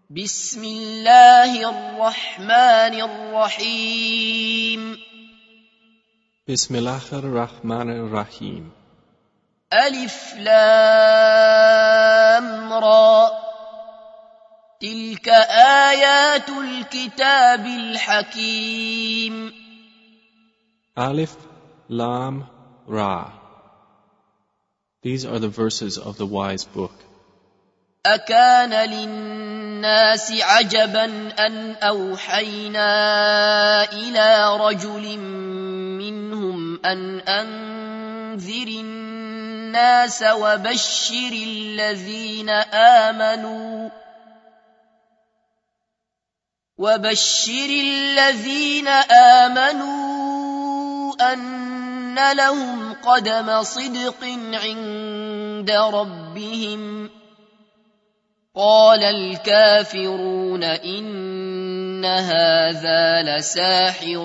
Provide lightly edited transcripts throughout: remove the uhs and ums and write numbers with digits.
بسم الله الرحمن الرحيم بسم الله الرحمن الرحيم ألف لام را تلك آيات الكتاب الحكيم Alif Lam Ra. These are the verses of the wise book. أكان للناس عجبا أن أوحينا إلى رجل منهم أن أنذر الناس وبشر الذين آمنوا أن لهم قدم صدق عند ربهم قال الكافرون إن هذا لساحر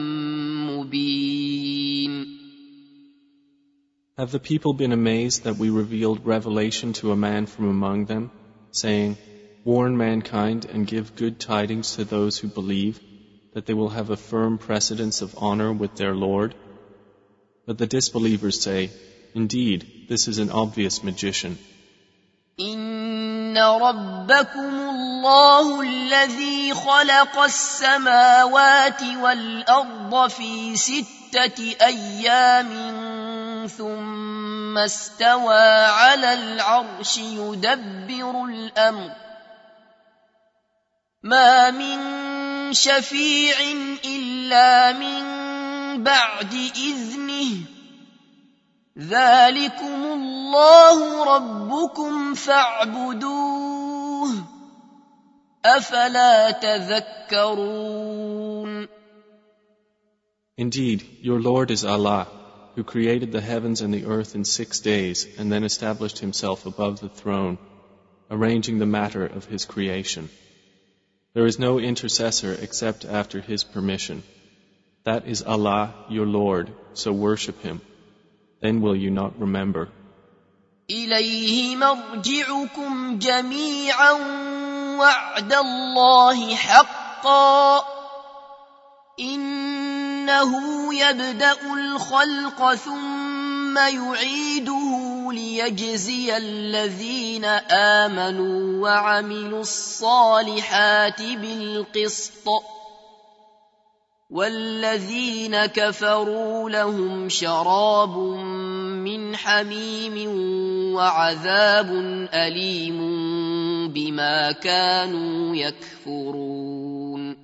مبين. Have the people been amazed that we revealed revelation to a man from among them, saying, warn mankind and give good tidings to those who believe, that they will have a firm precedence of honor with their Lord? But the disbelievers say, indeed, this is an obvious magician. إن ربكم الله الذي خلق السماوات والأرض في 6 أيام ثم استوى على العرش يدبر الأمر ما من شفيع إلا من بعد إذنه ذلكم الله ربكم فاعبدوه أفلا تذكرون. Indeed, your Lord is Allah, who created the heavens and the earth in 6 days and then established himself above the throne, arranging the matter of his creation. There is no intercessor except after his permission. That is Allah, your Lord, so worship him. Then will you not remember? إليه مرجعكم جميعا وعد الله حقا إنه يبدأ الخلق ثم يعيده ليجزي الذين آمنوا وعملوا الصالحات بالقسط والذين كفروا لهم شراب من حميم وعذاب أليم بما كانوا يكفرون.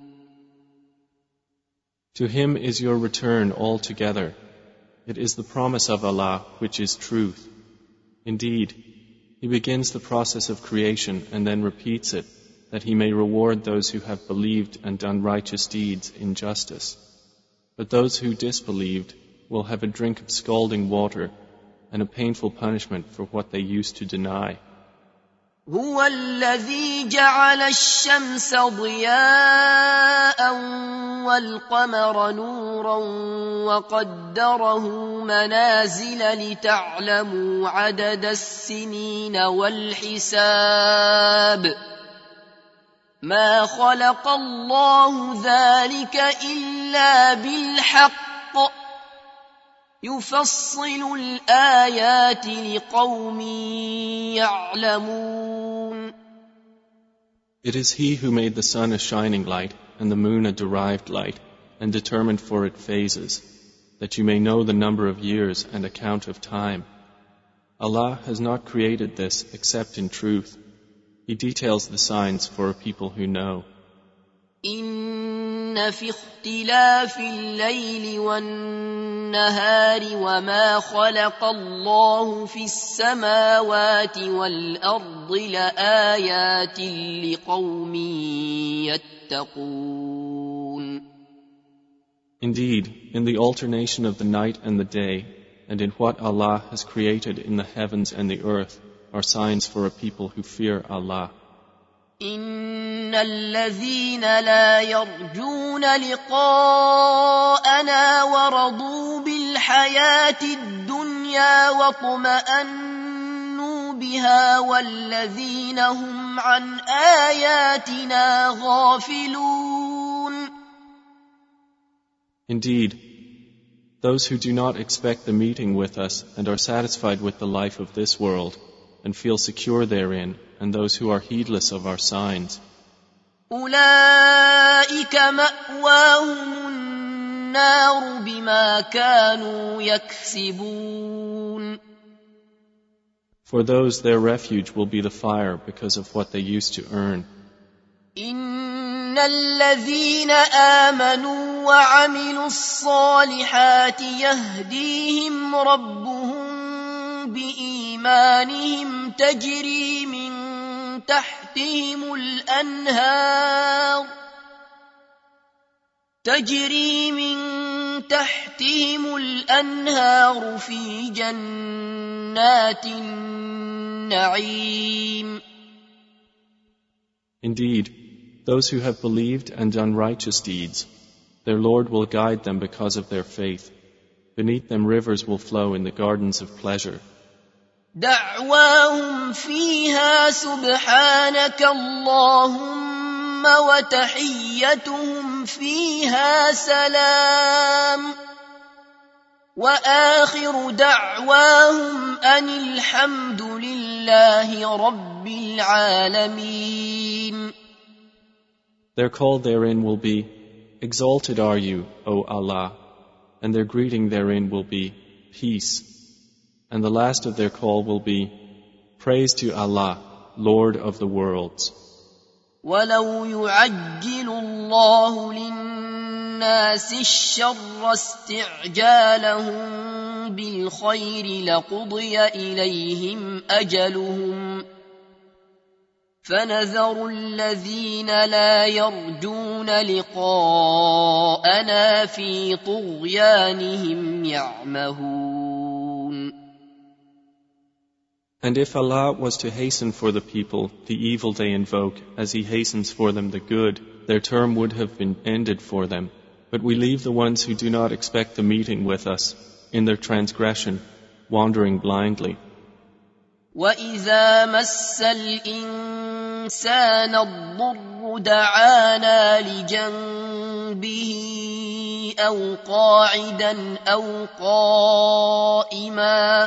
To him is your return altogether. It is the promise of Allah which is truth. Indeed, He begins the process of creation and then repeats it, that He may reward those who have believed and done righteous deeds in justice. But those who disbelieved will have a drink of scalding water and a painful punishment for what they used to deny. هو الذي جعل الشمس ضياء والقمر نورا وقدره منازل لتعلموا عدد السنين والحساب ما خلق الله ذلك إلا بالحق يفصل الآيات لقوم يعلمون. It is He who made the sun a shining light and the moon a derived light and determined for it phases, that you may know the number of years and account of time. Allah has not created this except in truth. He details the signs for a people who know. إن في اختلاف الليل والنهار وما خلق الله في السماوات والأرض لآيات لقوم يتقون. Indeed, in the alternation of the night and the day, and in what Allah has created in the heavens and the earth, are signs for a people who fear Allah. إن الذين لا يرجون لقاءنا ورضوا بالحياة الدنيا واطمأنوا بها والذين هم وهم عن آياتنا غافلون. Indeed, those who do not expect the meeting with us and are satisfied with the life of this world and feel secure therein, and those who are heedless of our signs, أولئك مأواهم النار بما كانوا يكسبون. for those their refuge will be the fire because of what they used to earn. إن الذين آمنوا وعملوا الصالحات يهديهم ربهم بإيمانهم تجري من تحتهم الأنهار في جنات النعيم. Indeed, those who have believed and done righteous deeds, their Lord will guide them because of their faith. Beneath them rivers will flow in the gardens of pleasure. دعواهم فيها سبحانك اللهم وتحيتهم فيها سلام وآخر دعواهم أن الحمد لله رب العالمين. Their call therein will be, Exalted are you, O Allah, and their greeting therein will be, Peace. And the last of their call will be, Praise to Allah, Lord of the worlds. وَلَوْ يُعَجِّلُ اللَّهُ لِلنَّاسِ الشَّرَّ اسْتِعْجَالَهُم بِالْخَيْرِ لَقُضِيَ إِلَيْهِمْ أَجَلُهُمْ فَنَذَرُ الَّذِينَ لَا يَرْجُونَ لِقَاءَنَا فِي طُغْيَانِهِمْ يَعْمَهُونَ. And if Allah was to hasten for the people the evil they invoke as He hastens for them the good, their term would have been ended for them. But we leave the ones who do not expect the meeting with us in their transgression, wandering blindly. وَإِذَا مَسَّ الْإِنسَانَ الضُّرُّ دَعَانَا لِجَنبِهِ أَوْ قَاعِدًا أَوْ قَائِمًا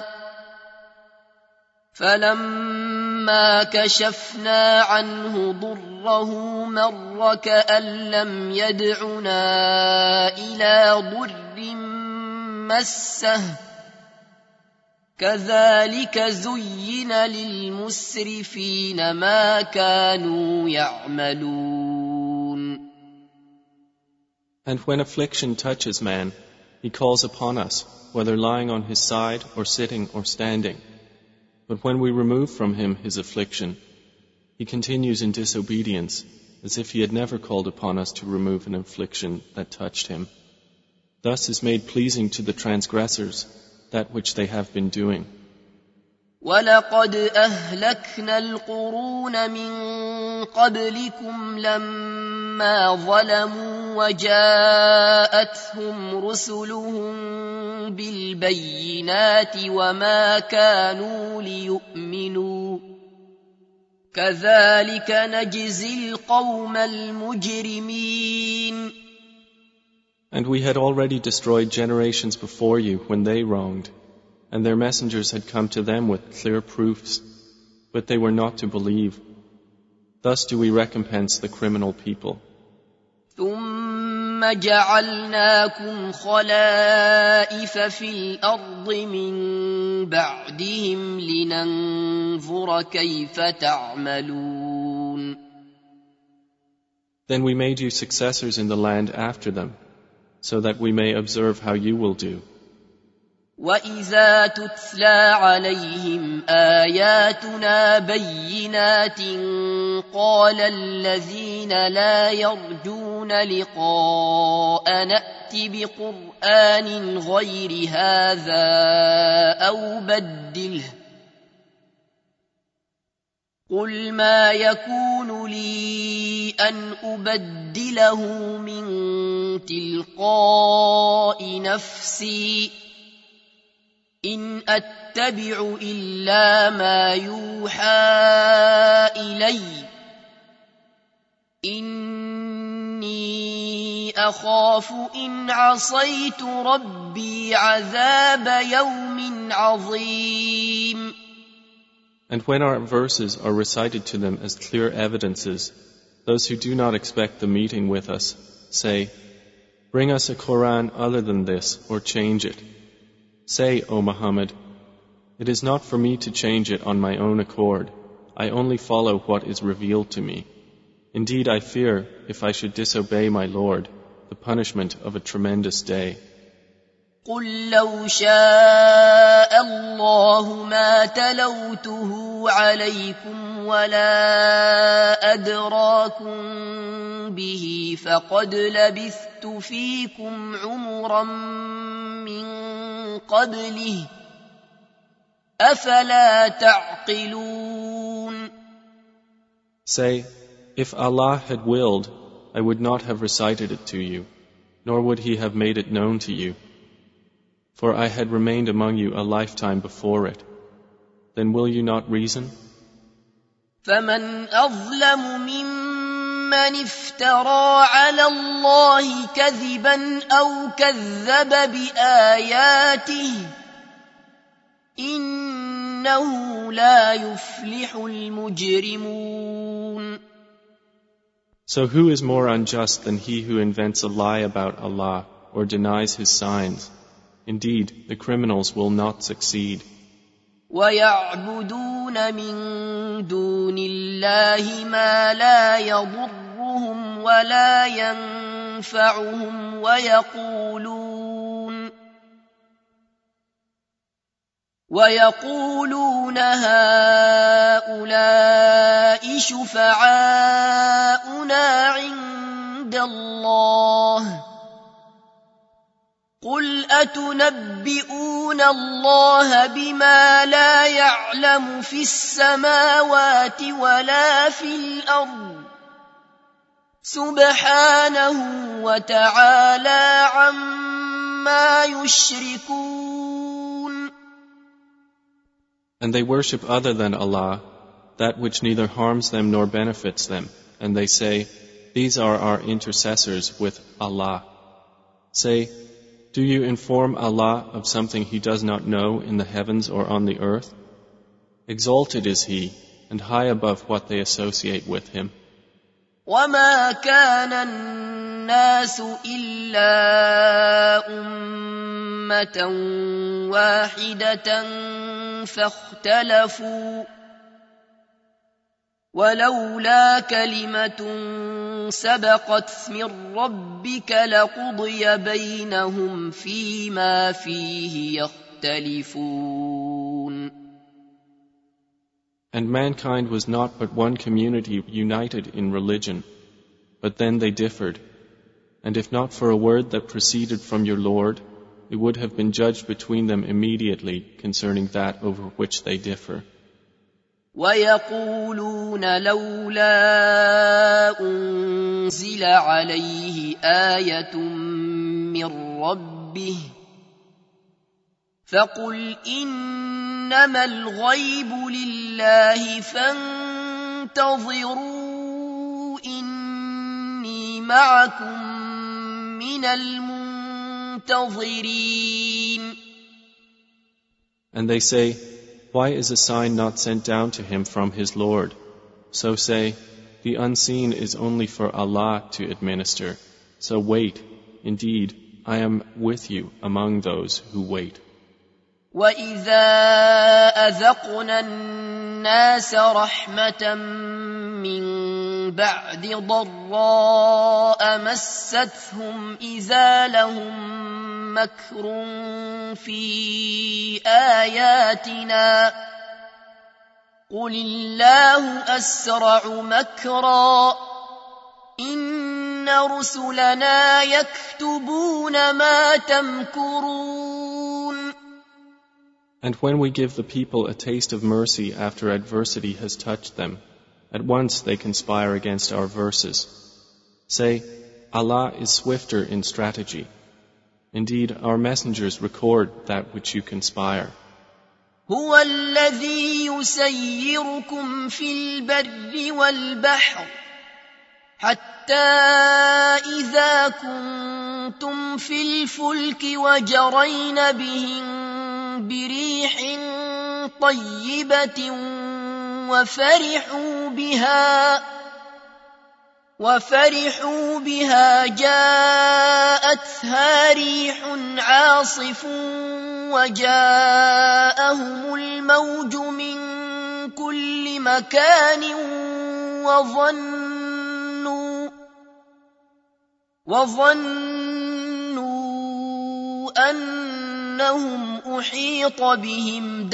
فَلَمَّا كَشَفْنَا عَنْهُ ضُرَّهُ مَرَّ كَأَن لَّمْ يَدْعُنَا إِلَىٰ ضُرٍّ مَّسَّهُ كَذَلِكَ زُيِّنَ لِلْمُسْرِفِينَ مَا كَانُوا يَعْمَلُونَ. And when affliction touches man, he calls upon us, whether lying on his side or sitting or standing. But when we remove from him his affliction, he continues in disobedience, as if he had never called upon us to remove an affliction that touched him. Thus is made pleasing to the transgressors that which they have been doing. وَلَقَدْ أَهْلَكْنَا الْقُرُونَ مِنْ قَبْلِكُمْ لَمَّا ظَلَمُوا وَجَاءَتْهُمْ رُسُلُهُم بِالْبَيِّنَاتِ وَمَا كَانُوا لِيُؤْمِنُوا كَذَلِكَ نَجْزِي الْقَوْمَ الْمُجْرِمِينَ. And we had already destroyed generations before you when they wronged, and their messengers had come to them with clear proofs, but they were not to believe. Thus do we recompense the criminal people. ثُمَّ جَعَلْنَاكُمْ خَلَائِفَ فِي الْأَرْضِ مِن بَعْدِهِمْ لِنَنظُرَ كَيْفَ تَعْمَلُونَ. Then we made you successors in the land after them, so that we may observe how you will do. وَإِذَا تُتْلَىٰ عَلَيْهِمْ آيَاتُنَا بَيِّنَاتٍ قَالَ الَّذِينَ لَا يَرْجُونَ لِقَاءَنَا ائْتِ بِقُرْآنٍ غَيْرِ هَٰذَا أَوْ بَدِّلْهُ قُلْ مَا يَكُونُ لِي أَنْ أُبَدِّلَهُ مِن تِلْقَاءِ نَفْسِي إن أتبع إلا ما يوحى إلي إني أخاف إن عصيت ربي عذاب يوم عظيم. And when our verses are recited to them as clear evidences, those who do not expect the meeting with us say, "Bring us a Quran other than this or change it." Say, O Muhammad, it is not for me to change it on my own accord. I only follow what is revealed to me. Indeed, I fear, if I should disobey my Lord, the punishment of a tremendous day. قل لو شاء الله ما تلوته عليكم ولا أدراكم به فقد لبثت فيكم عمرا من قبله أفلا تعقلون. Say, if Allah had willed, I would not have recited it to you, nor would He have made it known to you. For I had remained among you a lifetime before it. Then will you not reason? فمن أظلم ممن افترى على الله كذبا أو كذب بآياته إنه لا يفلح المجرمون. So who is more unjust than he who invents a lie about Allah or denies His signs? Indeed, the criminals will not succeed. وَيَعْبُدُونَ مِن دُونِ اللَّهِ مَا لَا يَضُرُّهُمْ وَلَا يَنفَعُهُمْ وَيَقُولُونَ هَؤُلَاءِ شُفَعَاؤُنَا عِندَ اللَّهِ قُلْ أَتُنَبِّئُونَ اللَّهَ بِمَا لَا يَعْلَمُ فِي السَّمَاوَاتِ وَلَا فِي الْأَرْضِ سُبْحَانَهُ وَتَعَالَى عَمَّا يُشْرِكُونَ. And they worship other than Allah, that which neither harms them nor benefits them, and they say, "These are our intercessors with Allah." Say, do you inform Allah of something He does not know in the heavens or on the earth? Exalted is He, and high above what they associate with Him. وَمَا كَانَ النَّاسُ إِلَّا أُمَّةً وَاحِدَةً فَاخْتَلَفُوا وَلَوْلَا كَلِمَةٌ سَبَقَتْ مِنْ رَبِّكَ لَقُضِيَ بَيْنَهُمْ فِيمَا فِيهِ يَخْتَلِفُونَ. And mankind was not but one community united in religion, but then they differed. And if not for a word that proceeded from your Lord, it would have been judged between them immediately concerning that over which they differ. وَيَقُولُونَ لَوْلَا أُنزِلَ عَلَيْهِ آيَةٌ مِّن رَّبِّهِ فَقُلْ إِنَّمَا الْغَيْبُ لِلَّهِ فَانتَظِرُوا إِنِّي مَعَكُم مِّنَ الْمُنتَظِرِينَ. And they say, why is a sign not sent down to him from his Lord? So say, the unseen is only for Allah to administer. So wait, indeed, I am with you among those who wait. وَإِذَا أَذَقْنَا النَّاسَ رَحْمَةً مِّن بَعْدِ ضَرَّاءَ مَسَّتْهُمْ إِذَا لَهُم مَّكْرٌ فِي آيَاتِنَا قُلِ اللَّهُ أَسْرَعُ مَكْرًا إِنَّ رُسُلَنَا يَكْتُبُونَ مَا تَمْكُرُونَ. And when we give the people a taste of mercy after adversity has touched them, at once they conspire against our verses. Say, Allah is swifter in strategy. Indeed, our messengers record that which you conspire. هو الذي يسيركم في البر والبحر حتى إذا كنتم في الفلك وجرين بهم بريح طيبة وفرحوا بها جاءتها ريح عاصف وجاءهم الموج من كل مكان وظنوا أنهم أحيط بهم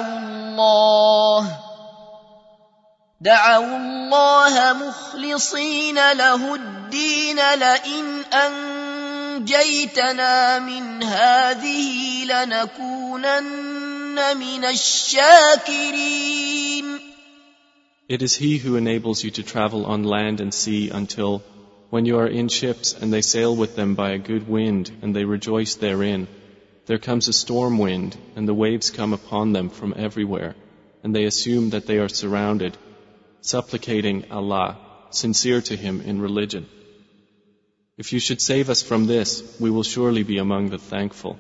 دعوا الله مخلصين له الدين لئن أنجيتنا من هذه لنكونن من الشاكرين. It is He who enables you to travel on land and sea until, when you are in ships and they sail with them by a good wind and they rejoice therein, there comes a storm wind and the waves come upon them from everywhere, and they assume that they are surrounded, supplicating Allah, sincere to Him in religion. If you should save us from this, we will surely be among the thankful.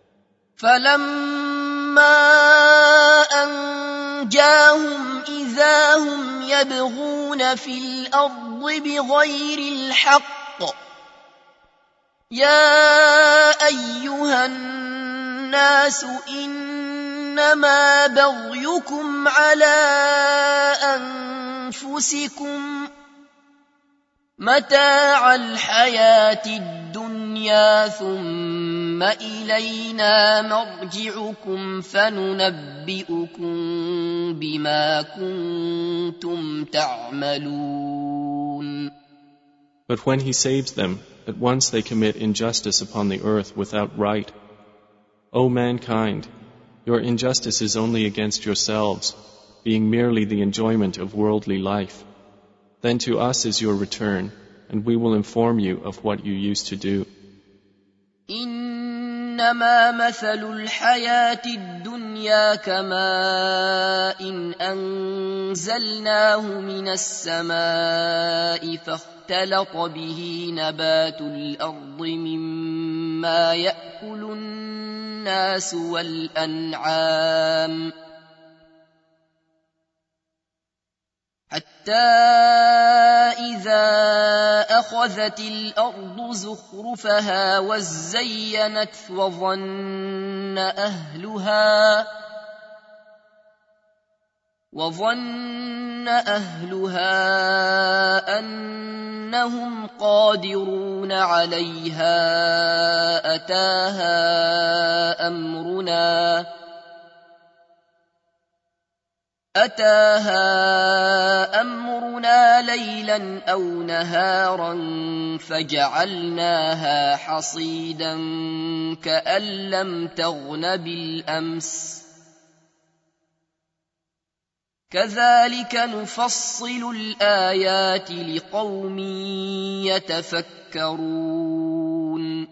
فَلَمَّا أَنْجَاهُمْ إِذَا هُمْ يَبْغُونَ فِي الْأَرْضِ بِغَيْرِ الْحَقِّ يَا أَيُّهَا النَّاسُ إِنَّمَا بَغْيُكُمْ عَلَى أَنفُسِكُمْ مَتَاعَ الْحَيَاةِ الدُّنْيَا ثُمَّ إِلَيْنَا مَرْجِعُكُمْ فَنُنَبِّئُكُم بِمَا كُنتُمْ تَعْمَلُونَ. But when He saves them, at once they commit injustice upon the earth without right. O mankind, your injustice is only against yourselves, being merely the enjoyment of worldly life. Then to us is your return, and we will inform you of what you used to do. إنما مثل الحياة الدنيا كماء أنزلناه من السماء فاختلط به نبات الأرض مما يأكل الناس والأنعام حتى إذا أخذت الأرض زخرفها وزينت وظن أهلها أنهم قادرون عليها أتاها أمرنا ليلا أو نهارا فجعلناها حصيدا كأن لم تغن بالأمس كذلك نفصل الآيات لقوم يتفكرون.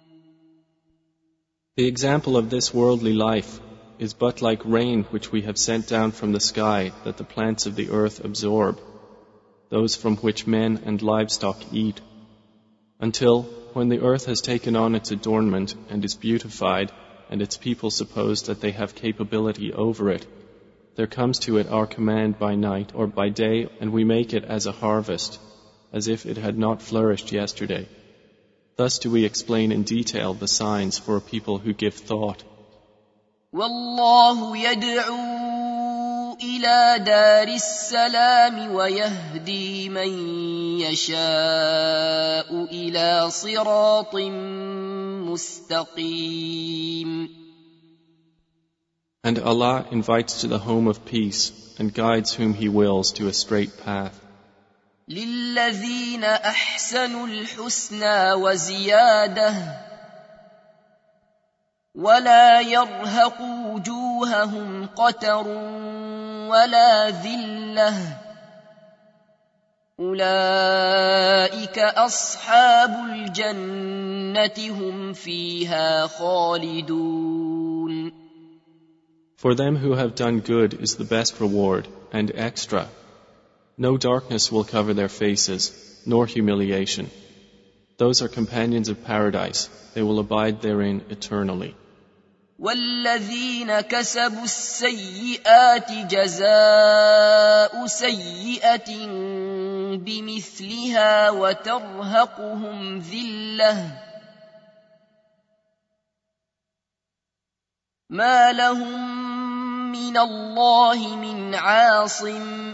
The example of this worldly life is but like rain which we have sent down from the sky that the plants of the earth absorb, those from which men and livestock eat, until, when the earth has taken on its adornment and is beautified, and its people suppose that they have capability over it, there comes to it our command by night or by day, and we make it as a harvest, as if it had not flourished yesterday. Thus do we explain in detail the signs for a people who give thought. والله يدعو إلى دار السلام ويهدي من يشاء إلى صراط مستقيم. And Allah invites to the home of peace and guides whom He wills to a straight path. للذين أحسنوا الحسنى وزيادة ولا يرهق وجوههم قتر ولا ذلة أولئك أصحاب الجنة هم فيها خالدون. For them who have done good is the best reward, and extra. No darkness will cover their faces, nor humiliation. Those are companions of paradise. They will abide therein eternally. والذين كسبوا السيئات جزاء سيئة بمثلها وترهقهم ذلة ما لهم من الله من عاصم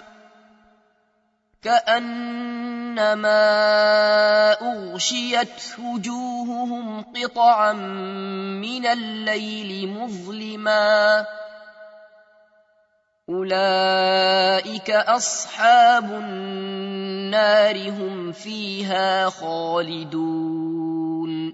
كأنما أغشيت وجوههم قطعا من الليل مظلما أولئك أصحاب النار هم فيها خالدون.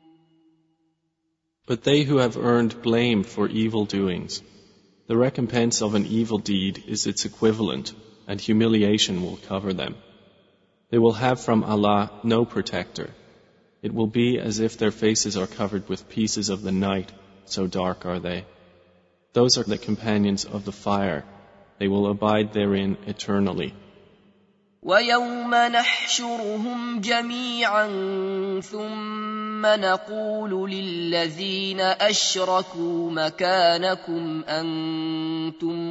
But they who have earned blame for evil doings, the recompense of an evil deed is its equivalent, and humiliation will cover them. They will have from Allah no protector. It will be as if their faces are covered with pieces of the night, so dark are they. Those are the companions of the fire. They will abide therein eternally. وَيَوْمَ نَحْشُرُهُمْ جَمِيعًا ثُمَّ نَقُولُ لِلَّذِينَ أَشْرَكُوا مَكَانَكُمْ أَنْتُمْ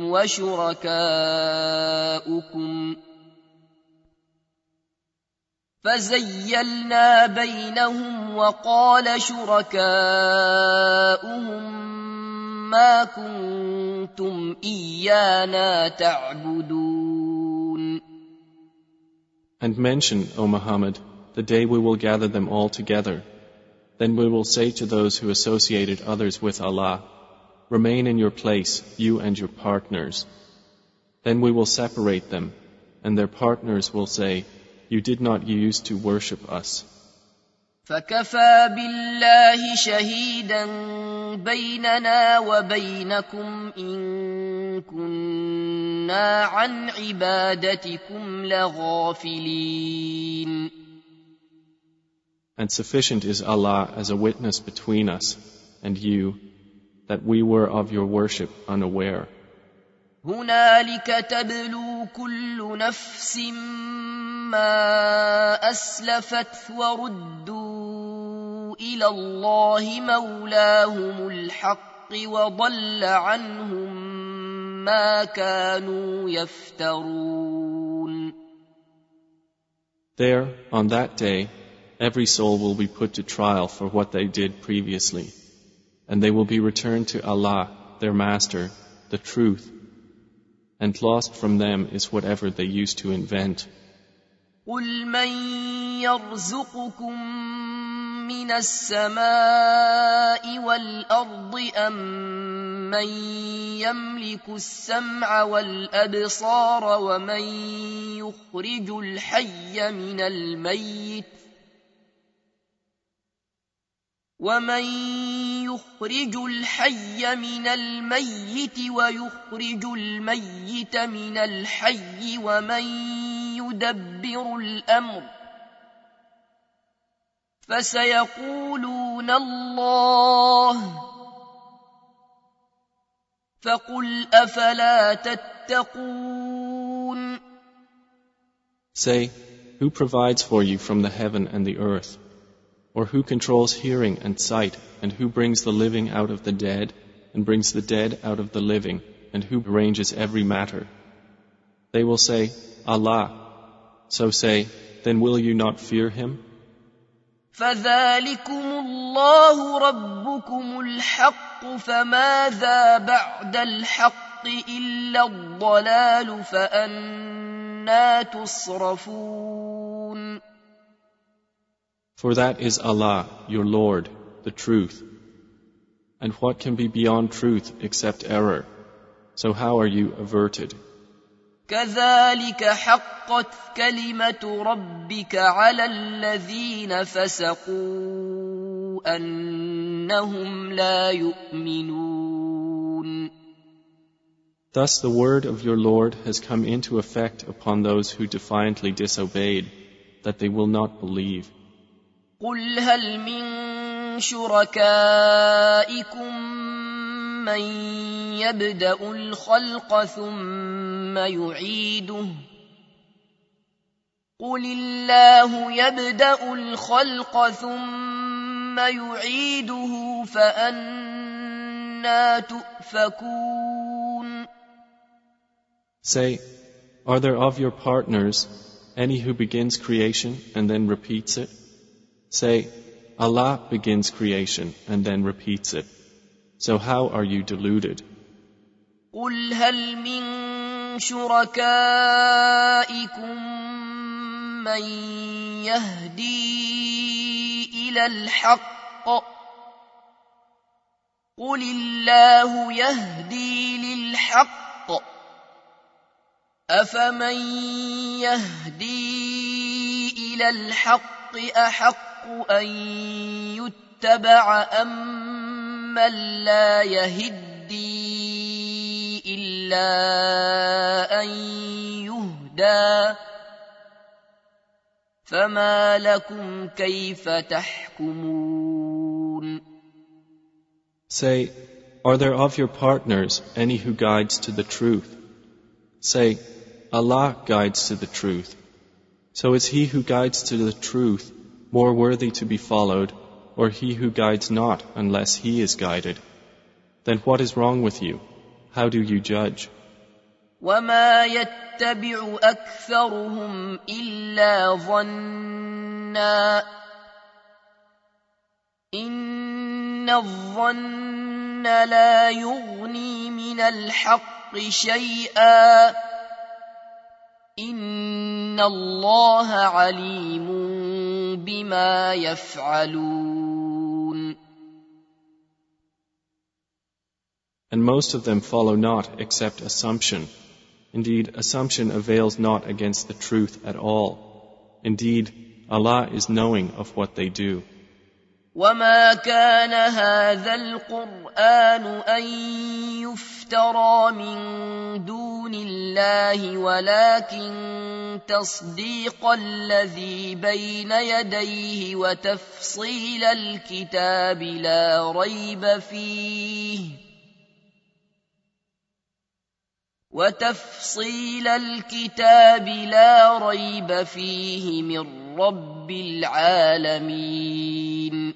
وَشُرَكَاؤُكُمْ فَزَيَّلْنَا بَيْنَهُمْ وَقَالَ شُرَكَاؤُهُمْ مَا كُنْتُمْ إِيَّانَا تَعْبُدُونَ. And mention, O Muhammad, the day we will gather them all together. Then we will say to those who associated others with Allah, remain in your place, you and your partners. Then we will separate them, and their partners will say, you did not use to worship us. فَكَفَى بِاللَّهِ شَهِيدًا بَيْنَنَا وَبَيْنَكُمْ إِن كُنَّا عَنْ عِبَادَتِكُمْ لَغَافِلِينَ. And sufficient is Allah as a witness between us and you that we were of your worship unaware. هُنَالِكَ تَبْلُو كُلُّ نَفْسٍ مَا أَسْلَفَتْ وَرُدُّوا إِلَى اللَّهِ مَوْلَاهُمُ الْحَقِّ وَضَلَّ عَنْهُمْ مَا كَانُوا يَفْتَرُونَ. There, on that day, every soul will be put to trial for what they did previously, and they will be returned to Allah, their Master, the truth, and lost from them is whatever they used to invent. قُلْ مَنْ يَرْزُقُكُمْ مِنَ السَّمَاءِ وَالْأَرْضِ أَمَّنْ يَمْلِكُ السَّمْعَ وَالْأَبْصَارَ وَمَنْ يُخْرِجُ الْحَيَّ مِنَ الْمَيِّتِ وَيُخْرِجُ الْمَيِّتَ مِنَ الْحَيِّ وَمَنْ يُدَبِّرُ الْأَمْرَ فَسَيَقُولُونَ اللَّهُ فَقُلْ أَفَلَا تَتَّقُونَ. Say, who provides for you from the heaven and the earth? Or who controls hearing and sight, and who brings the living out of the dead, and brings the dead out of the living, and who arranges every matter? They will say, Allah. So say, then will you not fear Him? فَذَلِكُمُ اللَّهُ رَبُّكُمُ الْحَقُّ فَمَاذَا بَعْدَ الْحَقِّ إِلَّا الضَّلَالُ فَأَنَّى تُصْرَفُونَ. For that is Allah, your Lord, the truth. And what can be beyond truth except error? So how are you averted? كَذَلِكَ حَقَّتْ كَلِمَةُ رَبِّكَ عَلَى الَّذِينَ فَسَقُوا أَنَّهُمْ لَا يُؤْمِنُونَ. Thus the word of your Lord has come into effect upon those who defiantly disobeyed, that they will not believe. قل هل من شركائكم من يبدأ الخلق ثم يعيده قل الله يبدأ الخلق ثم يعيده فأنى تؤفكون. Say, are there of your partners any who begins creation and then repeats it? Say, Allah begins creation and then repeats it. So how are you deluded? قل هل من شركائكم من يهدي إلى الحق قل الله يهدي للحق أفمن يهدي إلى الحق أحق أن يتبع أمن لا يهدي إلا أن يهدى فما لكم كيف تحكمون. Say, are there of your partners any who guides to the truth? Say, Allah guides to the truth. So is he who guides to the truth more worthy to be followed, or he who guides not unless he is guided? Then what is wrong with you? How do you judge? وما يتبع أكثرهم إلا ظنا إن الظن لا يغني من الحق شيئا إن الله عليم بما يفعلون. And most of them follow not except assumption. Indeed, assumption avails not against the truth at all. Indeed, Allah is knowing of what they do. وما كان هذا القرآن أن يفترى من دون الله ولكن تصديق الذي بين يديه وتفصيل الكتاب لا ريب فيه من رب العالمين.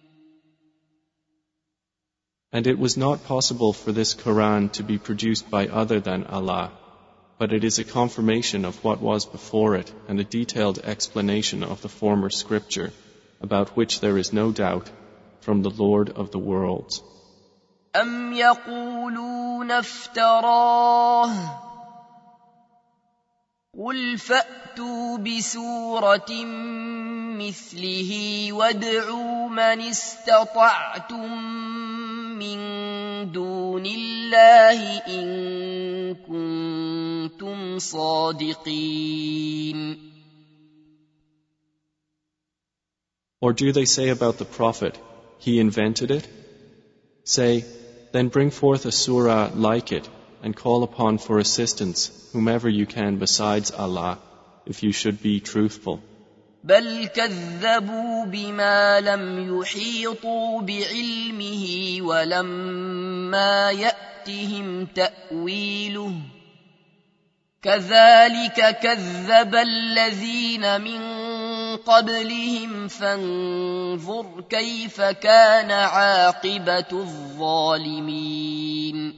And it was not possible for this Quran to be produced by other than Allah, but it is a confirmation of what was before it and a detailed explanation of the former scripture, about which there is no doubt, from the Lord of the worlds. أم يقولون افتراه قل فأتوا بسورة مثله وادعوا من استطعتم من دون الله إن كنتم صادقين. Or do they say about the Prophet, he invented it? Say, then bring forth a surah like it and call upon for assistance whomever you can besides Allah, if you should be truthful. بل كذبوا بما لم يحيطوا بعلمه ولما يأتهم تأويله كذلك كذب الذين من قبلهم فانظر كيف كان عاقبة الظالمين.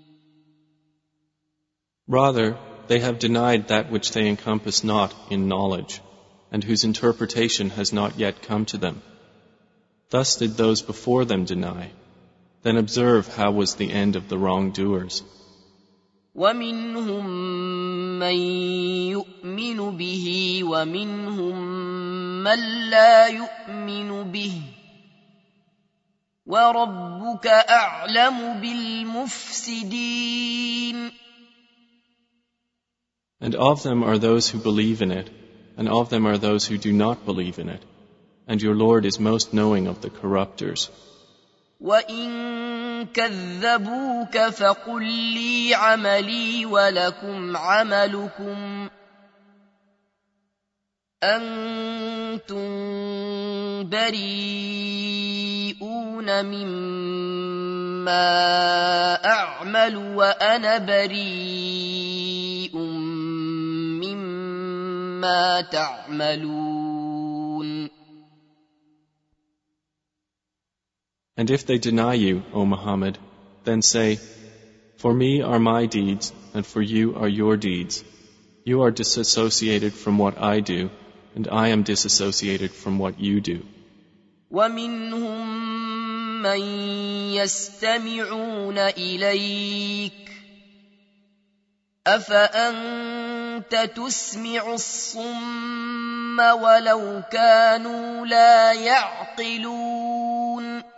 Rather, they have denied that which they encompass not in knowledge, and whose interpretation has not yet come to them. Thus did those before them deny. Then observe how was the end of the wrongdoers. وَمِنْهُمْ مَنْ يُؤْمِنُ بِهِ وَمِنْهُمْ مَنْ لَا يُؤْمِنُ بِهِ وَرَبُّكَ أَعْلَمُ بِالْمُفْسِدِينَ. And of them are those who believe in it, and of them are those who do not believe in it, and your Lord is most knowing of the corrupters. وَإِن كذبوك فقل لي عملي ولكم عملكم أنتم بريئون مما أعمل وأنا بريء مما تعملون. And if they deny you, O Muhammad, then say, For me are my deeds, and for you are your deeds. You are disassociated from what I do, and I am disassociated from what you do. ومنهم من يستمعون إليك أفأنت تسمع الصم ولو كانوا لا يعقلون.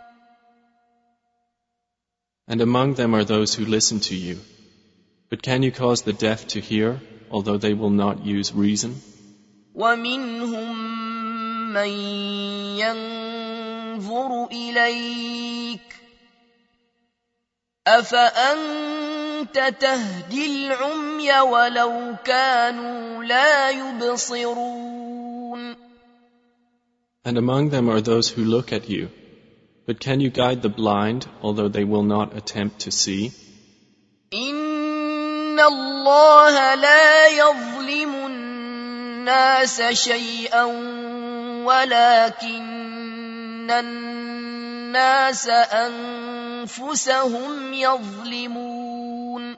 And among them are those who listen to you. But can you cause the deaf to hear, although they will not use reason? ومنهم من ينظر إليك أفأنت تهدي العمي ولو كانوا لا يبصرون. And among them are those who look at you. But can you guide the blind, although they will not attempt to see? إن الله لا يظلم الناس شيئا ولكن الناس أنفسهم يظلمون.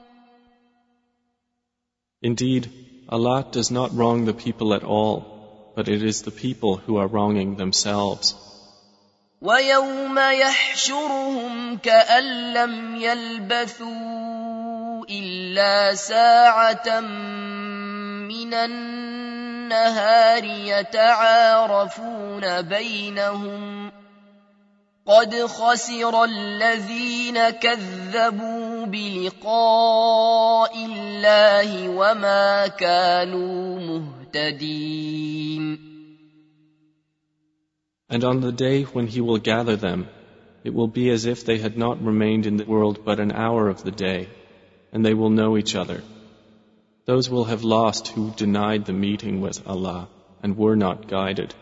Indeed, Allah does not wrong the people at all, but it is the people who are wronging themselves. ويوم يحشرهم كأن لم يلبثوا إلا ساعة من النهار يتعارفون بينهم قد خسر الذين كذبوا بلقاء الله وما كانوا مهتدين. And on the day when He will gather them, it will be as if they had not remained in the world but an hour of the day, and they will know each other. Those will have lost who denied the meeting with Allah and were not guided.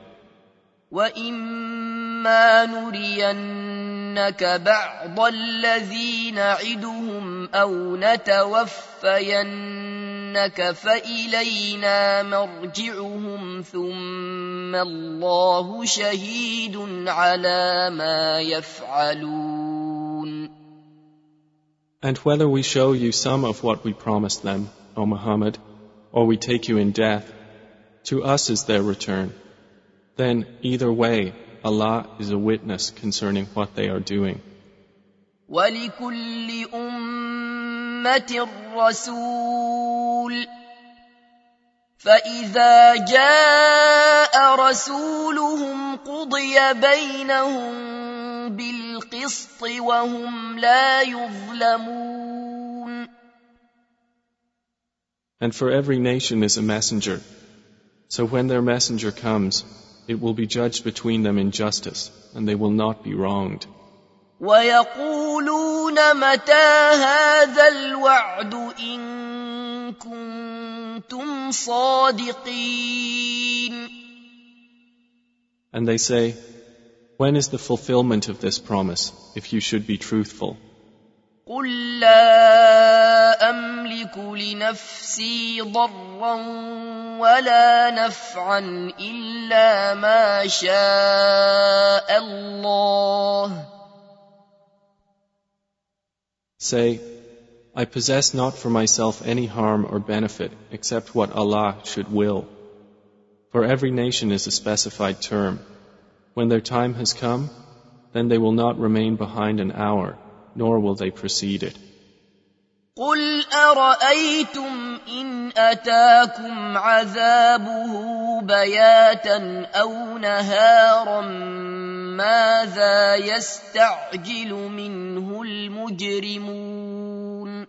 وَإِمَّا نُرِيَنَّكَ بَعْضَ الَّذِي نَعِدُهُمْ أَوْ نَتَوَفَّيَنَّكَ فَإِلَيْنَا مَرْجِعُهُمْ ثُمَّ اللَّهُ شَهِيدٌ عَلَى مَا يَفْعَلُونَ. And whether we show you some of what we promised them, O Muhammad, or we take you in death, to us is their return. Then, either way, Allah is a witness concerning what they are doing. وَلِكُلِّ أُمَّةٍ رَسُولٌ فَإِذَا جَاءَ رَسُولُهُمْ قُضِيَ بَيْنَهُم بِالْقِسْطِ وَهُمْ لَا يُظْلَمُونَ. And for every nation is a messenger. So when their messenger comes, it will be judged between them in justice, and they will not be wronged. وَيَقُولُونَ مَتَى هَذَا الْوَعْدُ إِن كُنتُمْ صَادِقِينَ. And they say, When is the fulfillment of this promise, if you should be truthful? قُل لَّا أَمْلِكُ لِنَفْسِي ضَرًّا وَلَا نَفْعًا إِلَّا مَا شَاءَ اللَّهُ. Say, I possess not for myself any harm or benefit except what Allah should will. For every nation is a specified term. When their time has come, then they will not remain behind an hour, nor will they precede it. قُلْ أَرَأَيْتُمْ إِنْ أَتَاكُمْ عَذَابُهُ بَيَاتًا أَوْ نَهَارًا مَاذَا يَسْتَعْجِلُ مِنْهُ الْمُجْرِمُونَ.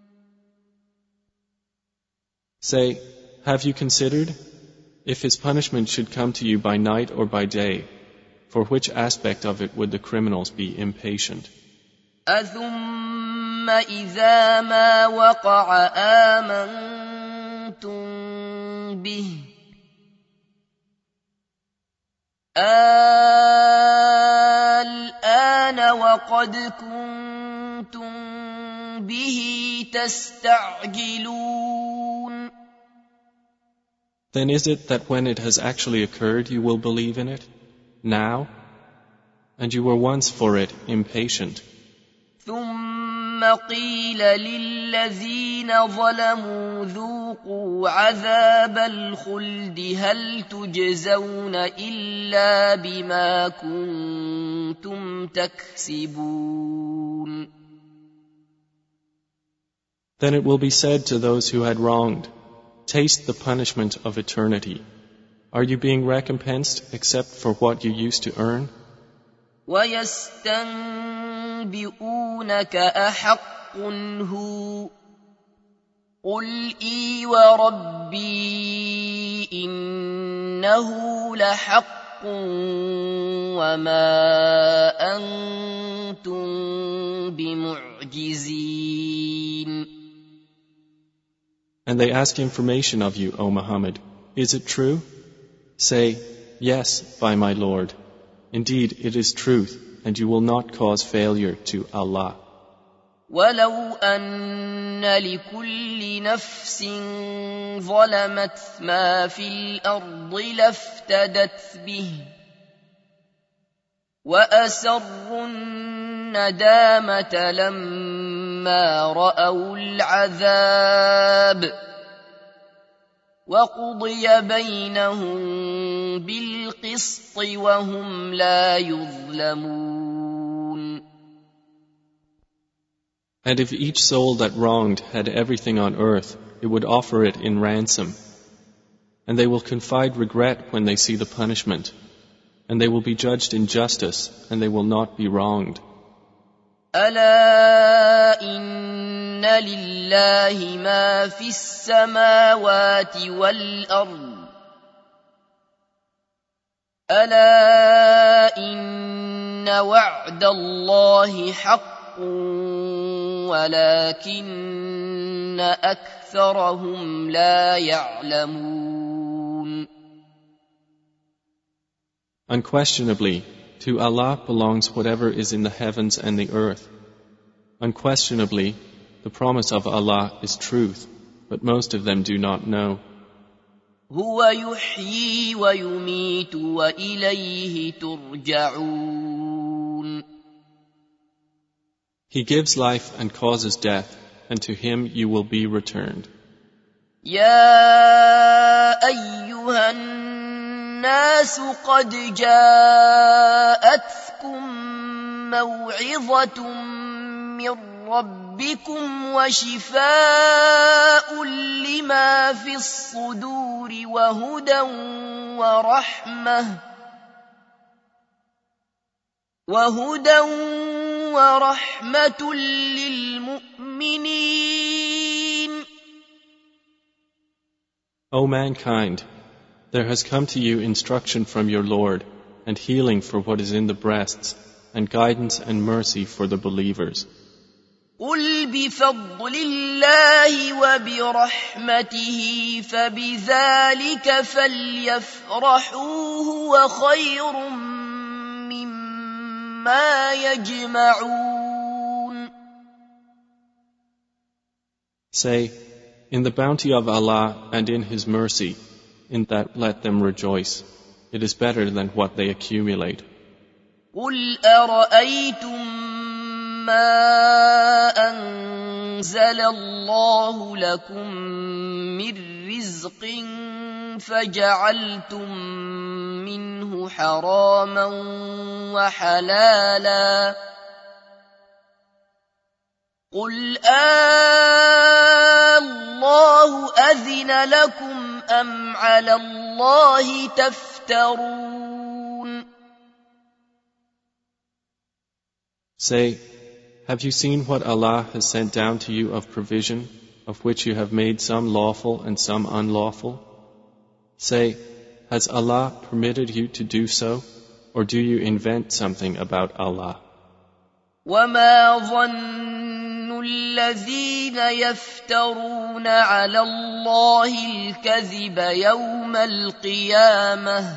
Say, have you considered, if His punishment should come to you by night or by day, for which aspect of it would the criminals be impatient? أثم إذا ما وقع آمنتم به الآن وقد كنتم به تستعجلون. Then is it that when it has actually occurred you will believe in it? Now? And you were once for it impatient. ثم قيل للذين ظلموا ذوقوا عذاب الخلد هل تجزون إلا بما كنتم تكسبون. Then it will be said to those who had wronged, taste the punishment of eternity. Are you being recompensed except for what you used to earn? وَيَسْتَنبِئُونَكَ أَحَقٌّ هُوَ قُلْ إِي وَرَبِّي إِنَّهُ لَحَقٌّ وَمَا أَنْتُمْ بِمُعْجِزِينَ. And they ask information of you, O Muhammad. Is it true? Say, yes, by my Lord. Indeed, it is truth, and you will not cause failure to Allah. وَلَوْ أَنَّ لِكُلِّ نَفْسٍ ظَلَمَتْ مَا فِي الْأَرْضِ لَافْتَدَتْ بِهِ وَأَسَرُّوا النَّدَامَةَ لَمَّا رَأَوُا الْعَذَابَ وَقُضِيَ بَيْنَهُم بِالْقِسْطِ وَهُمْ لَا يُظْلَمُونَ. And if each soul that wronged had everything on earth, it would offer it in ransom. And they will confide regret when they see the punishment. And they will be judged in justice, and they will not be wronged. أَلَا إِنَّ لِلَّهِ مَا فِي السَّمَاوَاتِ وَالْأَرْضِ أَلَا إِنَّ وَعْدَ اللَّهِ حَقٌّ وَلَكِنَّ أَكْثَرَهُمْ لَا يَعْلَمُونَ. Unquestionably, to Allah belongs whatever is in the heavens and the earth. Unquestionably, the promise of Allah is truth, but most of them do not know. هو يحيي ويميت وإليه ترجعون. He gives life and causes death, and to Him you will be returned. يا أيها الناس قد جاءتكم موعظة من ربكم وشفاء لما في الصدور وهدى ورحمة للمؤمنين. O mankind, there has come to you instruction from your Lord, and healing for what is in the breasts, and guidance and mercy for the believers. قُلْ بِفَضْلِ اللَّهِ وَبِرَحْمَتِهِ فَبِذَلِكَ فَلْيَفْرَحُوا هُوَ خَيْرٌ مِّمَّا يَجْمَعُونَ. Say, in the bounty of Allah and in His mercy, in that let them rejoice. It is better than what they accumulate. قُلْ أَرَأَيْتُم مَّا أَنزَلَ اللَّهُ لَكُم مِّن رِّزْقٍ فَجَعَلْتُم مِّنْهُ حَرَامًا وَحَلَالًا قُلْ اللَّهُ أَذِنَ لَكُمْ أَمْ عَلَى اللَّهِ تَفْتَرُونَ. Say, have you seen what Allah has sent down to you of provision, of which you have made some lawful and some unlawful? Say, has Allah permitted you to do so, or do you invent something about Allah? وما ظن الذين يفترون على الله الكذب يوم القيامة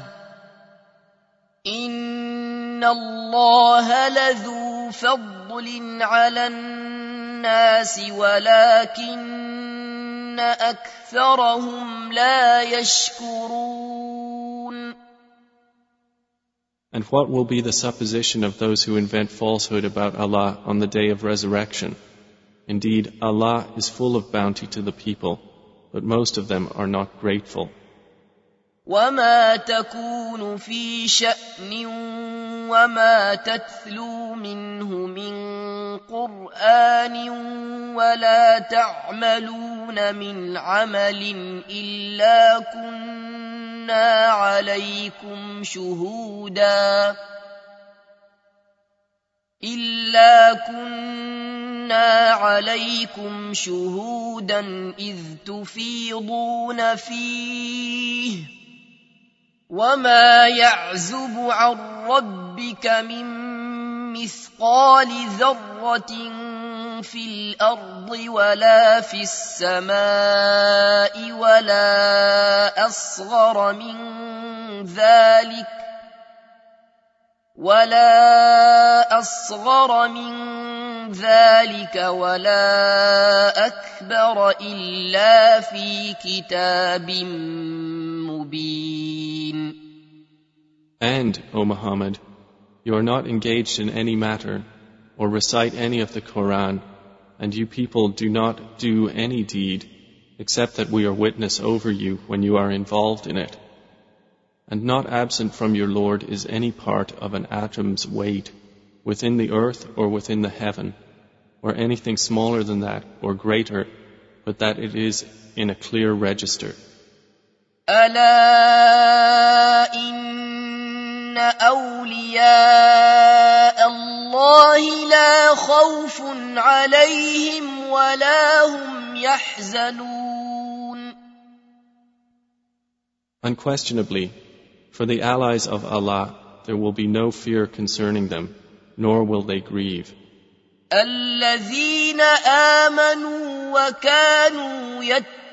إن الله لذو فضل على الناس ولكن أكثرهم لا يشكرون. And what will be the supposition of those who invent falsehood about Allah on the day of resurrection? Indeed, Allah is full of bounty to the people, but most of them are not grateful. وما تكون في شأن وما تتلو منه من قرآن ولا تعملون من عمل إلا كنا عليكم شهودا إذ تفيضون فيه وما يعزب عن ربك من مثقال ذرة في الأرض ولا في السماء ولا أصغر من ذلك ولا أكبر إلا في كتاب مبين. And, O Muhammad, you are not engaged in any matter or recite any of the Quran, and you people do not do any deed except that we are witness over you when you are involved in it. And not absent from your Lord is any part of an atom's weight within the earth or within the heaven, or anything smaller than that or greater, but that it is in a clear register. ألا إن أولياء الله لا خوف عليهم ولا هم يحزنون. Unquestionably, for the allies of Allah, there will be no fear concerning them, nor will they grieve. الذين آمنوا وكانوا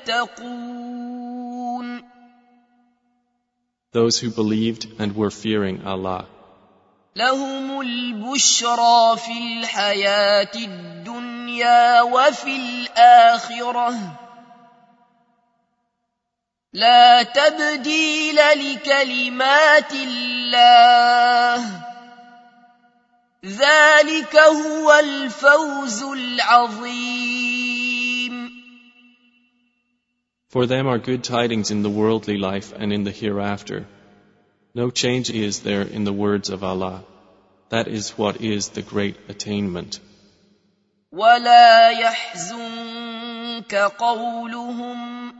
يتقون. Those who believed and were fearing Allah. لهم البشرى في الحياة الدنيا وفي الآخرة لا تبديل لكلمات الله ذلك هو الفوز العظيم. For them are good tidings in the worldly life and in the hereafter. No change is there in the words of Allah. That is what is the great attainment. ولا يحزنك قولهم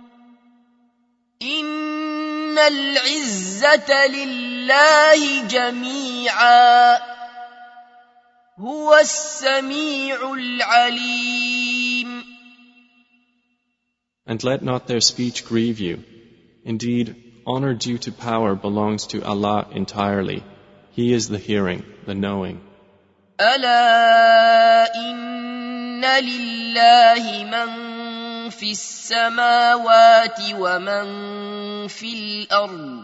إن العزة لله جميعا هو السميع العليم. And let not their speech grieve you. Indeed, honor due to power belongs to Allah entirely. He is the hearing, the knowing. ألا إن لله من في السماوات ومن في الأرض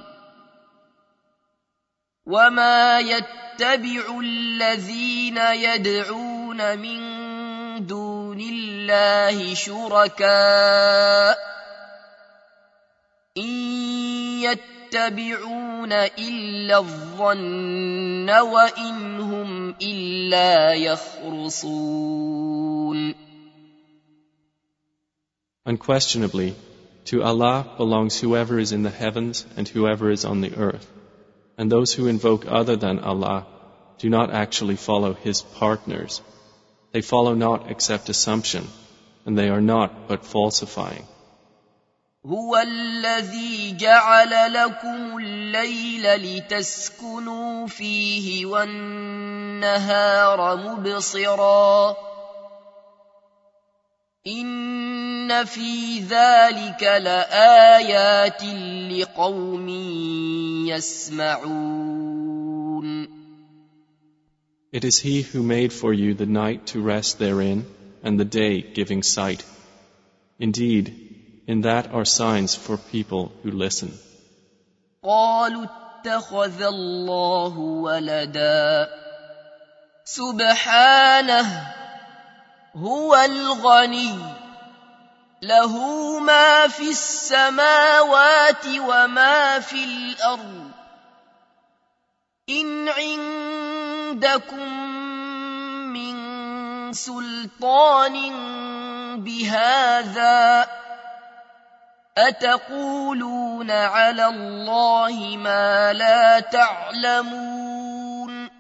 وما يتبع الذين يدعون من دون الله شركاء إن يتبعون إلا الظن وإن هم إلا يخرصون. Unquestionably, to Allah belongs whoever is in the heavens and whoever is on the earth. And those who invoke other than Allah do not actually follow His partners. They follow not except assumption, and they are not but falsifying. هو الذي جعل لكم الليل لتسكنوا فيه والنهار مبصرا إن في ذلك لآيات لقوم يسمعون. It is He who made for you the night to rest therein, and the day giving sight. Indeed, in that are signs for people who listen. قالوا اتخذ الله ولدا سبحانه هو الغني له ما في السماوات وما في الأرض إن عندكم من سلطان بهذا أتقولون على الله ما لا تعلمون.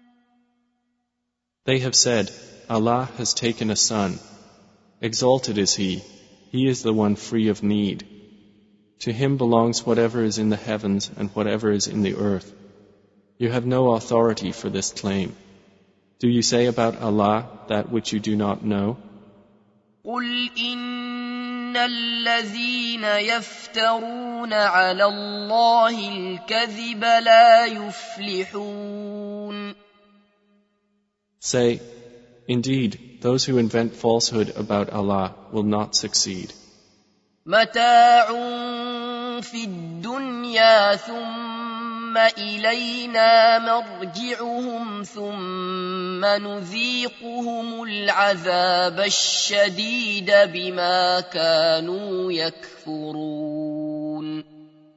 They have said, Allah has taken a son. Exalted is He. He is the one free of need. To Him belongs whatever is in the heavens and whatever is in the earth. You have no authority for this claim. Do you say about Allah that which you do not know? قل إن الذين يفترون على الله الكذب لا يفلحون. Say, indeed, those who invent falsehood about Allah will not succeed. متاع في الدنيا ثم إلينا مرجعهم ثم نذيقهم العذاب الشديد بما كانوا يكفرون.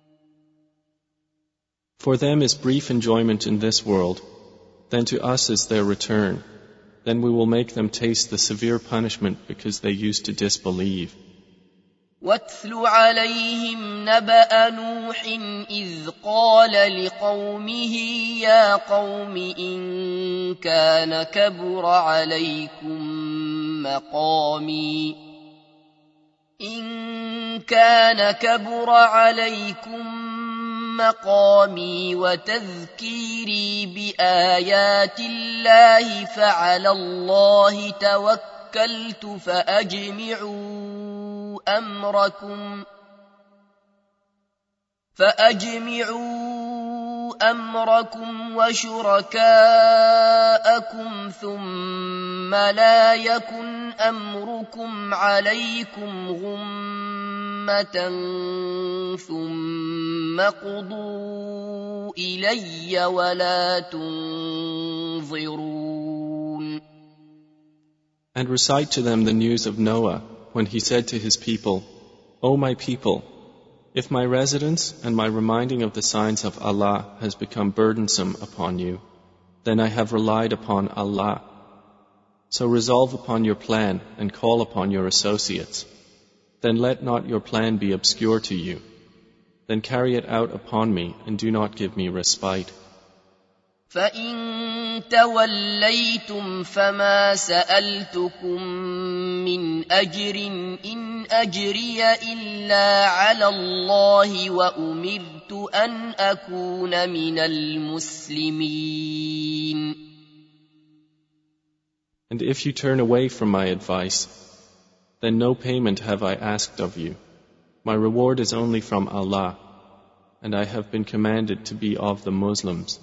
For them is brief enjoyment in this world, then to us is their return. Then we will make them taste the severe punishment because they used to disbelieve. واتل عليهم نبأ نوح إذ قال لقومه يا قوم إن كان كبر عليكم مقامي وتذكيري بآيات الله فعلى الله توكلت فأجمعوا أمركم وشركاءكم ثم لا يكن أمركم عليكم غمة ثم قضوا إلي ولا تنظرون. And recite to them the news of Noah when he said to his people, O my people, if my residence and my reminding of the signs of Allah has become burdensome upon you, then I have relied upon Allah. So resolve upon your plan and call upon your associates. Then let not your plan be obscure to you. Then carry it out upon me and do not give me respite. فإن توليتم فما سألتكم من أجر إن أجري إلا على الله وأمرت أن أكون من المسلمين. And if you turn away from my advice, then no payment have I asked of you. My reward is only from Allah, and I have been commanded to be of the Muslims.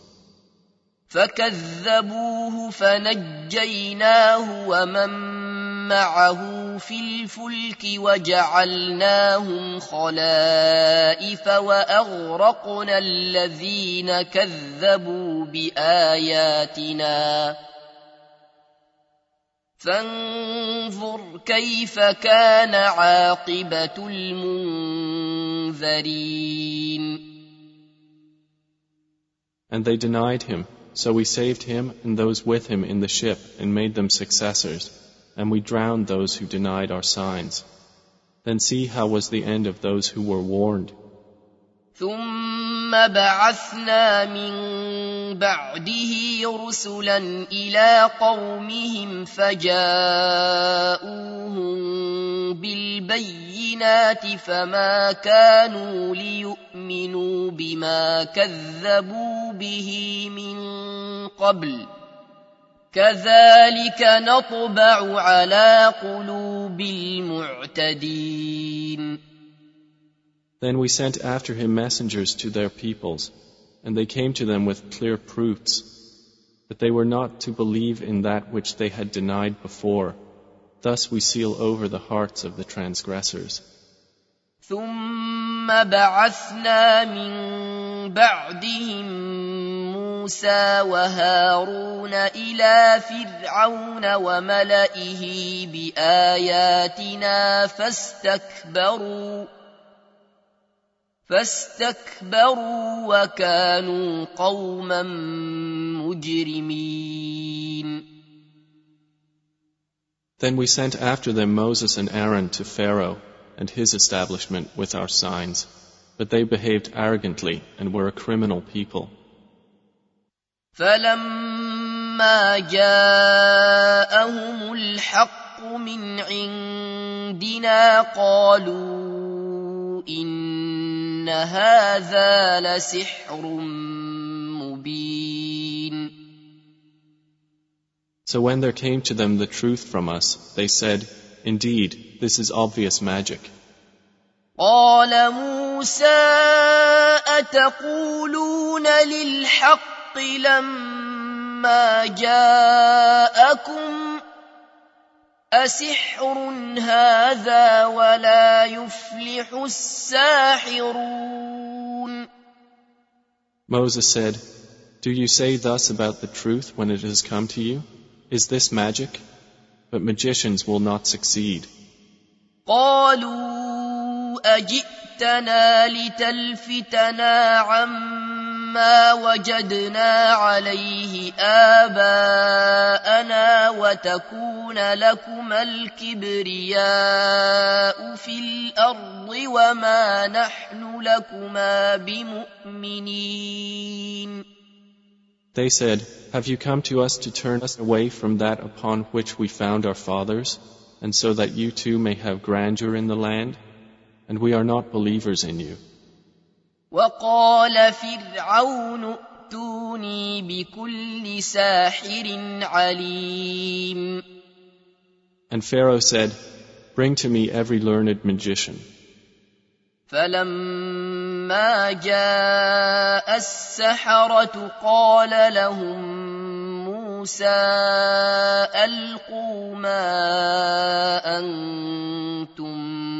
فكذبوه فنجيناه ومن معه في الفلك وجعلناهم خلائف وأغرقنا الذين كذبوا بآياتنا فانظر كيف كان عاقبة المنذرين. And they denied him. So we saved him and those with him in the ship and made them successors, and we drowned those who denied our signs. Then see how was the end of those who were warned. ثم بعثنا من بعده رسلا إلى قومهم فجاءوهم بالبينات فما كانوا ليؤمنوا بما كذبوا به من قبل كذلك نطبع على قلوب المعتدين. Then we sent after him messengers to their peoples, and they came to them with clear proofs. But they were not to believe in that which they had denied before. Thus we seal over the hearts of the transgressors. ثم بعثنا من بعدهم موسى وهارون إلى فرعون وملئه بآياتنا فاستكبروا وكانوا قوما مجرمين. Then we sent after them Moses and Aaron to Pharaoh and his establishment with our signs, but they behaved arrogantly and were a criminal people. فلما جاءهم الحق من عندنا قالوا إن هذا لسحر مبين. So when there came to them the truth from us, they said, "Indeed, this is obvious magic." قال موسى أتقولون للحق لما جاءكم أسحر هذا ولا يفلح الساحرون. Moses said, "Do you say thus about the truth when it has come to you? Is this magic? But magicians will not succeed." قالوا أجئتنا لتلفتنا عما وجدنا عليه آباءنا وتكون لكما الكبرياء في الأرض وما نحن لكما بمؤمنين. They said, "Have you come to us to turn us away from that upon which we found our fathers, and so that you too may have grandeur in the land? And we are not believers in you." وقال فرعون ائتوني بكل ساحر عليم. And Pharaoh said, "Bring to me every learned magician." فلما جاء السحرة قال لهم موسى ألقوا ما أنتم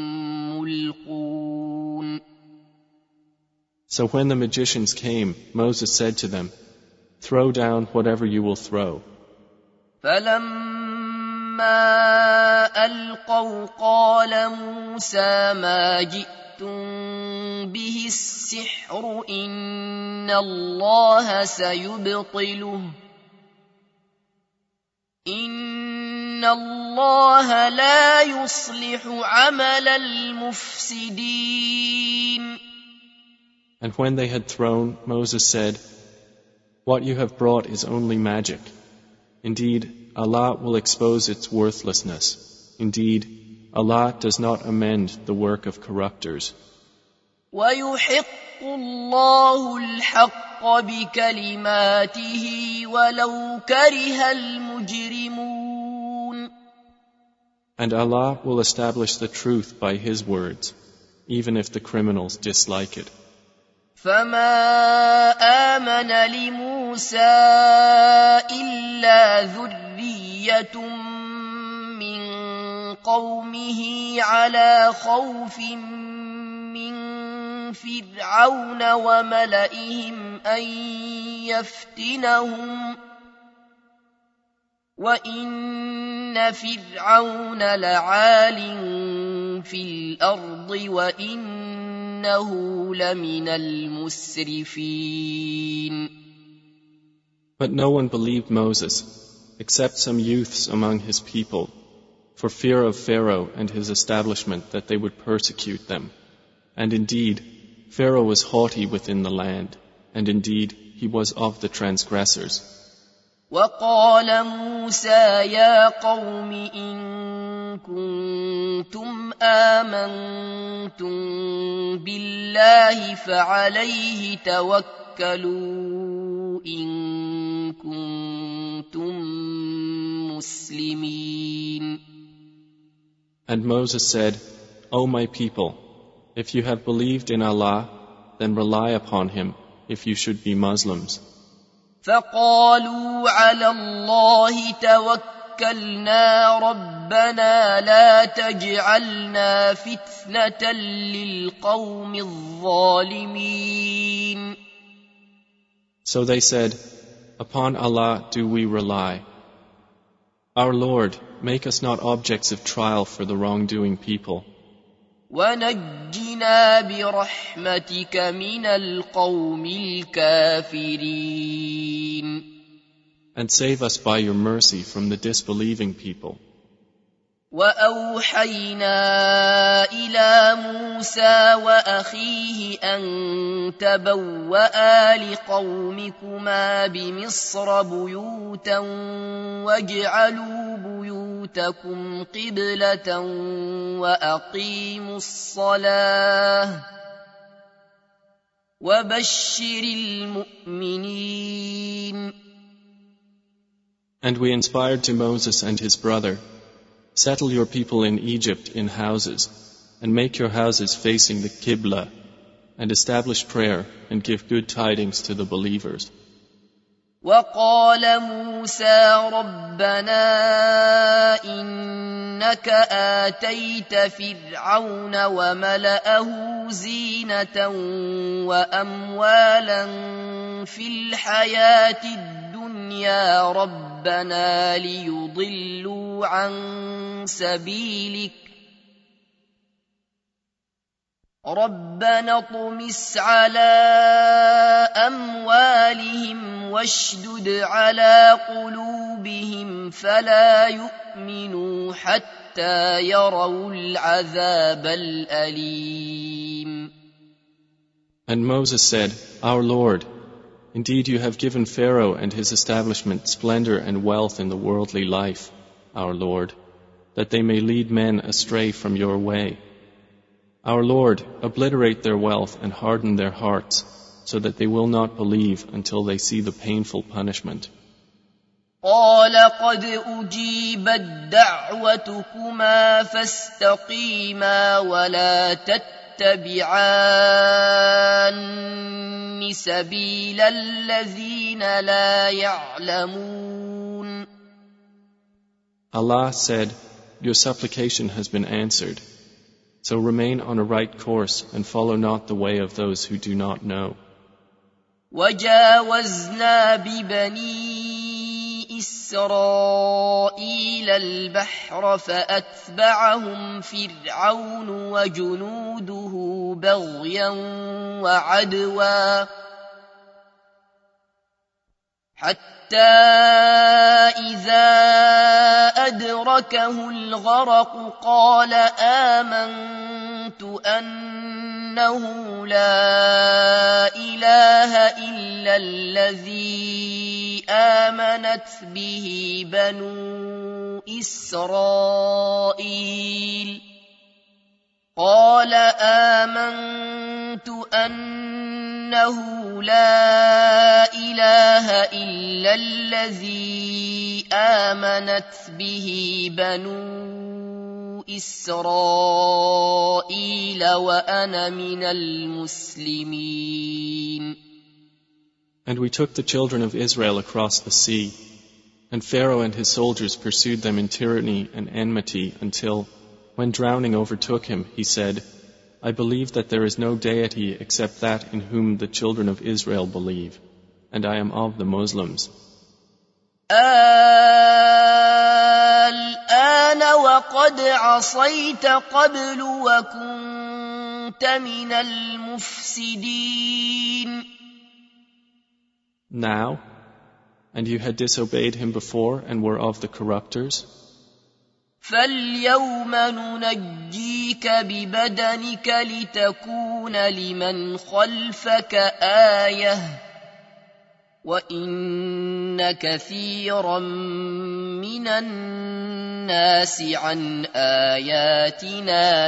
ملقون. So when the magicians came, Moses said to them, "Throw down whatever you will throw." فلما ألقوا قال موسى ما جئتم به السحر إن الله سيبطله إن الله لا يصلح عمل المفسدين. And when they had thrown, Moses said, "What you have brought is only magic. Indeed, Allah will expose its worthlessness. Indeed, Allah does not amend the work of corruptors." وَيُحِقُّ اللَّهُ الْحَقَّ بِكَلِمَاتِهِ وَلَوْ كَرِهَ الْمُجْرِمُونَ. And Allah will establish the truth by His words, even if the criminals dislike it. فَمَا آمَنَ لِمُوسَى إِلَّا ذُرِّيَّةٌ مِّن قَوْمِهِ عَلَى خَوْفٍ مِّن فِرْعَوْنَ وَمَلَئِهِمْ أَن يَفْتِنَهُمْ وَإِنَّ فِرْعَوْنَ لَعَالٍ فِي الْأَرْضِ وَإِنَّهُ لَمِنَ الْمُسْرِفِينَ. But no one believed Moses, except some youths among his people, for fear of Pharaoh and his establishment that they would persecute them. And indeed, Pharaoh was haughty within the land, and indeed, he was of the transgressors. وقال موسى يا قوم إن كنتم آمنتم بالله فعليه توكلوا إن كنتم مسلمين. And Moses said, "O my people, if you have believed in Allah, then rely upon Him if you should be Muslims." فقالوا على الله توكلنا ربنا لا تجعلنا فتنة للقوم الظالمين. So they said, Upon Allah do we rely. Our Lord, make us not objects of trial for the wrongdoing people. ونجنا برحمتك من القوم الكافرين. And save us by your mercy from the disbelieving people. وأوحينا إلى موسى وأخيه أن تبوأ لقومكما بمصر بيوتا واجعلوا بيوتكم قبلة وأقيموا الصلاة وبشر المؤمنين. And we inspired to Moses and his brother, Settle your people in Egypt in houses, and make your houses facing the Qibla, and establish prayer and give good tidings to the believers. وقال موسى ربنا إنك آتيت فرعون وملأه زينة وأموالا في الحياة الدنيا ربنا ليضلوا عن سبيلك ربنا اطمس على أموالهم واشدد على قلوبهم فلا يؤمنوا حتى يروا العذاب الأليم. And Moses said, Our Lord, indeed you have given Pharaoh and his establishment splendor and wealth in the worldly life, our Lord, that they may lead men astray from your way. Our Lord, obliterate their wealth and harden their hearts, so that they will not believe until they see the painful punishment. قال قد أجيبت دعوتكما فاستقيما ولا تتبعان سبيل الذين لا يعلمون. Allah said, Your supplication has been answered. So remain on a right course and follow not the way of those who do not know. وجاوزنا ببني إسرائيل البحر فأتبعهم فرعون وجنوده بغيا وعدوا حتى إذا أدركه الغرق قال آمنت أنه لا إله إلا الذي آمنت به بنو إسرائيل قال آمنت أنه لا إله إلا الذي آمنت به بنو إسرائيل وأنا من المسلمين. And we took the children of Israel across the sea, and Pharaoh and his soldiers pursued them in tyranny and enmity until, when drowning overtook him, he said, I believe that there is no deity except that in whom the children of Israel believe, and I am of the Muslims. الآن وقد عصيت قبل وكنت من المفسدين. Now, and you had disobeyed him before and were of the corruptors? فاليوم ننجيك ببدنك لتكون لمن خلفك آية وإن كثيرا من الناس عن آياتنا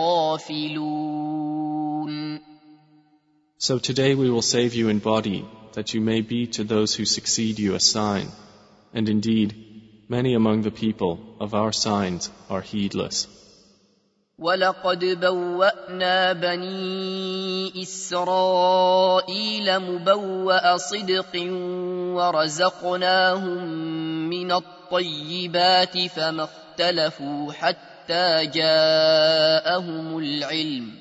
لغافلون. So today we will save you in body, that you may be to those who succeed you a sign, and indeed, many among the people of our signs are heedless. وَلَقَدْ بَوَّأْنَا بَنِي إِسْرَائِيلَ مُبَوَّأَ صِدْقٍ ورزقناهم من الطيبات فما اختلفوا حتى جاءهم العلم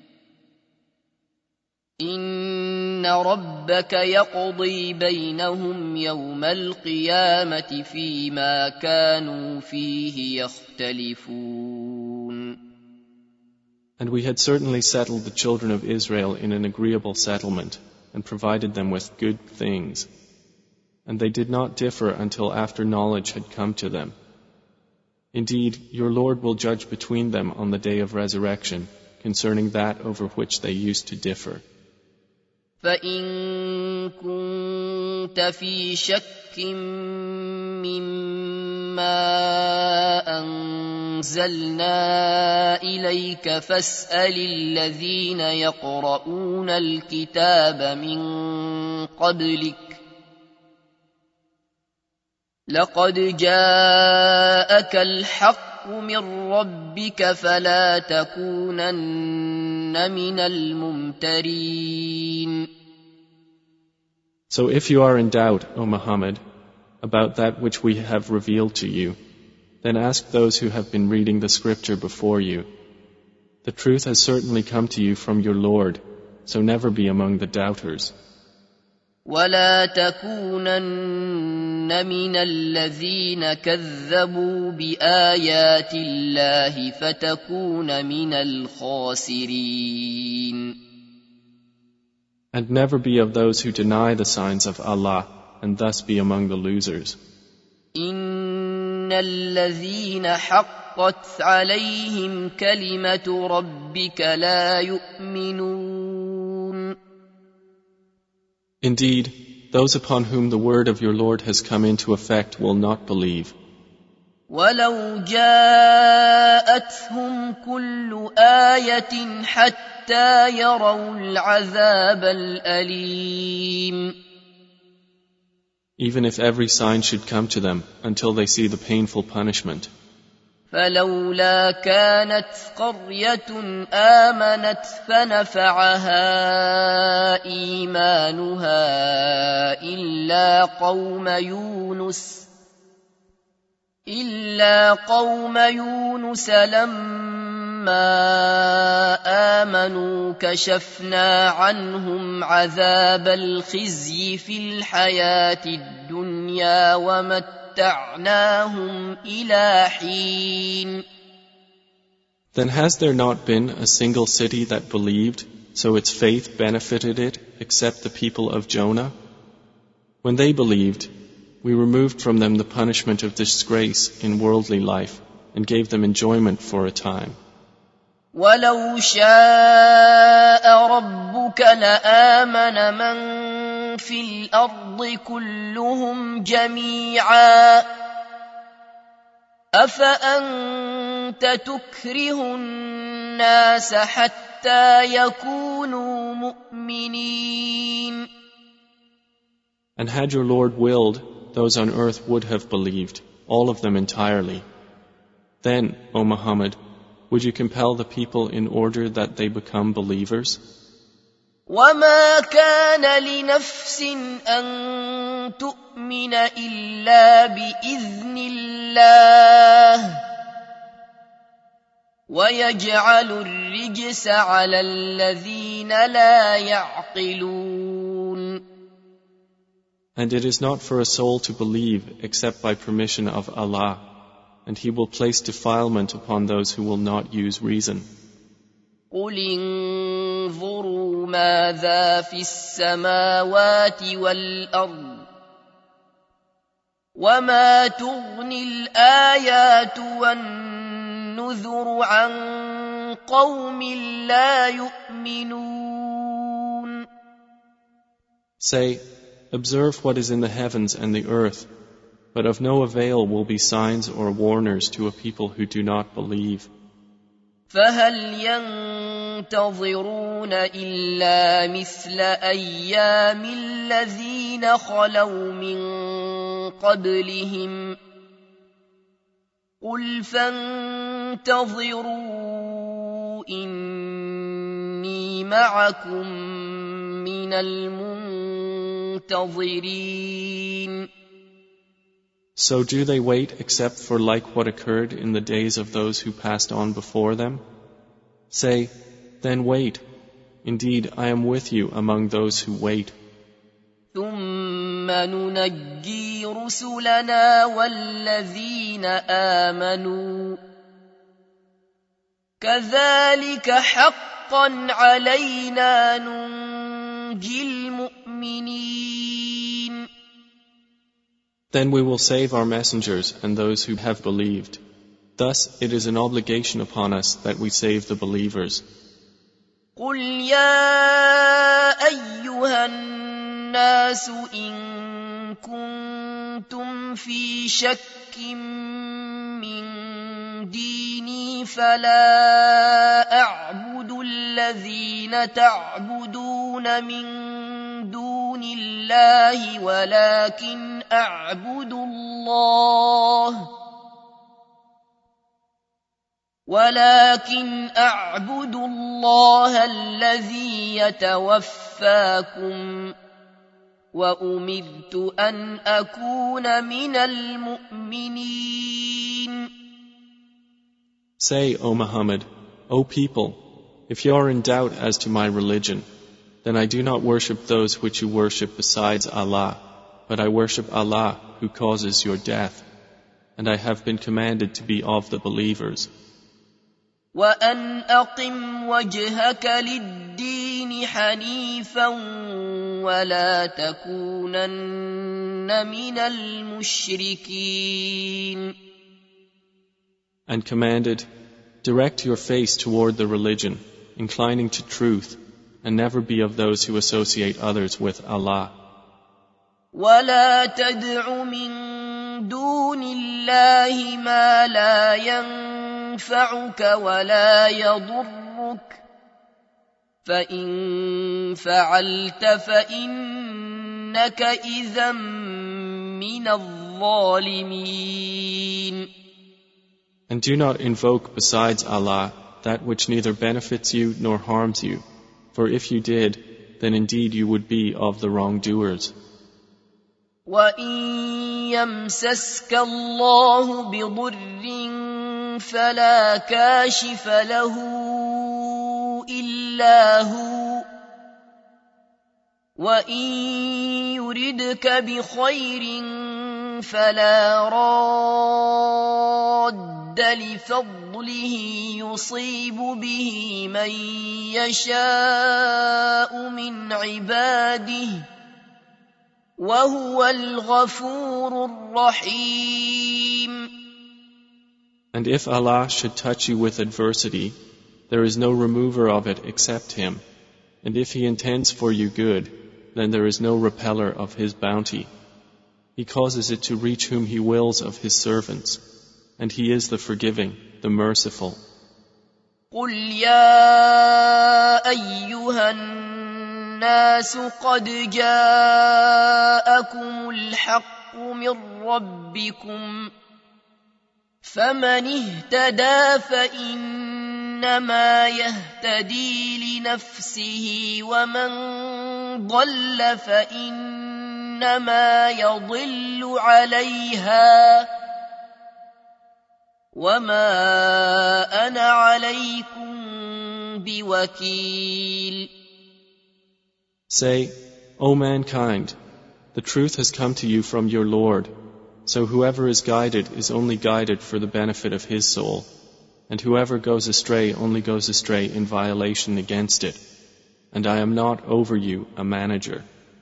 إن ربك يقضي بينهم يوم القيامة فيما كانوا فيه يختلفون. And we had certainly settled the children of Israel in an agreeable settlement and provided them with good things. And they did not differ until after knowledge had come to them. Indeed, your Lord will judge between them on the day of resurrection concerning that over which they used to differ. فإن كنت في شك مما أنزلنا إليك فاسأل الذين يقرؤون الكتاب من قبلك لقد جاءك الحق من ربك فلا تكونن من الممترين. So if you are in doubt, O Muhammad, about that which we have revealed to you, then ask those who have been reading the scripture before you. The truth has certainly come to you from your Lord, so never be among the doubters. ولا تكونن من الذين كذبوا بآيات الله فتكون من الخاسرين. And never be of those who deny the signs of Allah and thus be among the losers. إن الذين حقت عليهم كلمة ربك لا يؤمنون. Indeed, those upon whom the word of your Lord has come into effect will not believe. ولو جاءتهم كل آية حتى يروا العذاب الأليم. Even if every sign should come to them until they see the painful punishment. فلولا كانت قرية آمنت فنفعها إيمانها إلا قوم يونس لما آمنوا كشفنا عنهم عذاب الخزي في الحياة الدنيا ومتعناهم إلى حين. Then has there not been a single city that believed, so its faith benefited it, except the people of Jonah? When they believed, we removed from them the punishment of disgrace in worldly life and gave them enjoyment for a time. وَلَوْ شَاءَ رَبُّكَ لَآمَنَ مَنْ فِي الْأَرْضِ كُلُّهُمْ جَمِيعًا أَفَأَنْتَ تُكْرِهُ النَّاسَ حَتَّى يَكُونُوا مُؤْمِنِينَ. And had your Lord willed, those on earth would have believed, all of them entirely. Then, O Muhammad, would you compel the people in order that they become believers? وَمَا كَانَ لِنَفْسٍ أَن تُؤْمِنَ إِلَّا بِإِذْنِ اللَّهِ وَيَجْعَلُ الرِّجْسَ عَلَى الَّذِينَ لَا يَعْقِلُونَ. And it is not for a soul to believe except by permission of Allah, and He will place defilement upon those who will not use reason. قُلِ انظُرُوا مَاذَا فِي السَّمَاوَاتِ وَالْأَرْضِ وَمَا تُغْنِي الْآيَاتُ وَالنُّذُرُ عَنْ قَوْمٍ لَا يُؤْمِنُونَ. Say, observe what is in the heavens and the earth, but of no avail will be signs or warners to a people who do not believe. فَهَلْ يَنْتَظِرُونَ إِلَّا مِثْلَ أَيَّامِ الَّذِينَ خَلَوْا مِنْ قَبْلِهِمْ قُلْ فَانْتَظِرُوا إِنِّي مَعَكُمْ مِنَ منتظرين. So do they wait except for like what occurred in the days of those who passed on before them? Say, then wait. Indeed, I am with you among those who wait. ثم ننجي رسلنا والذين آمنوا كذلك حقا علينا ننجي المؤمنين. Then we will save our messengers and those who have believed. Thus it is an obligation upon us that we save the believers. قل يا أيها الناس إن كنتم في شك من ديني فلا أعبد الذين تعبدون من دون الله ولكن أعبد الله الذي يتوفاكم وأمرت أن أكون من المؤمنين. Say, O Muhammad, O people, if you are in doubt as to my religion, then I do not worship those which you worship besides Allah, but I worship Allah who causes your death, and I have been commanded to be of the believers. وأن أقم وجهك للدين حنيفا ولا تكونن من المشركين. And commanded, direct your face toward the religion, inclining to truth, and never be of those who associate others with Allah. ولا تدع من دون الله ما لا ينفعك ولا يضرك فإن فعلت فإنك إذا من الظالمين. And do not invoke besides Allah that which neither benefits you nor harms you, for if you did, then indeed you would be of the wrongdoers. وَإِن يَمْسَسْكَ اللَّهُ بِضُرٍّ فَلَا كَاشِفَ لَهُ إِلَّا هُوَ وَإِن يُرِدْكَ بِخَيْرٍ فَلَا رَادَّ لِفَضْلِهِ يُصِيبُ بِهِ مَن يَشَاءُ مِنْ عِبَادِهِ وَهُوَ الْغَفُورُ الرَّحِيمُ. And if Allah should touch you with adversity, there is no remover of it except Him. And if He intends for you good, then there is no repeller of His bounty. He causes it to reach whom He wills of His servants, and He is the forgiving, the merciful. قُلْ يَا أَيُّهَا النَّاسُ قَدْ جَاءَكُمُ الْحَقُّ مِنْ رَبِّكُمْ فَمَنِ اهْتَدَى فَإِنَّمَا يَهْتَدِي لِنَفْسِهِ وَمَنْ ضَلَّ فَإِنَّمَا يَضِلُّ عَلَيْهَا وَمَا أَنَا عَلَيْكُمْ بِوَكِيلٍ. Say, O mankind, the truth has come to you from your Lord, so whoever is guided is only guided for the benefit of his soul, and whoever goes astray only goes astray in violation against it, and I am not over you a manager.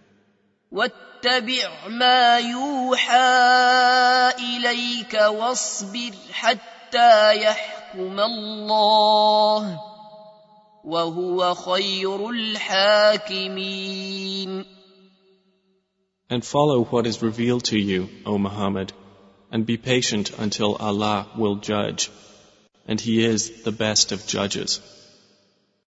واتبع ما يوحى إليك واصبر حتى يحكم الله وهو خير الحاكمين. And follow what is revealed to you, O Muhammad, and be patient until Allah will judge, and He is the best of judges.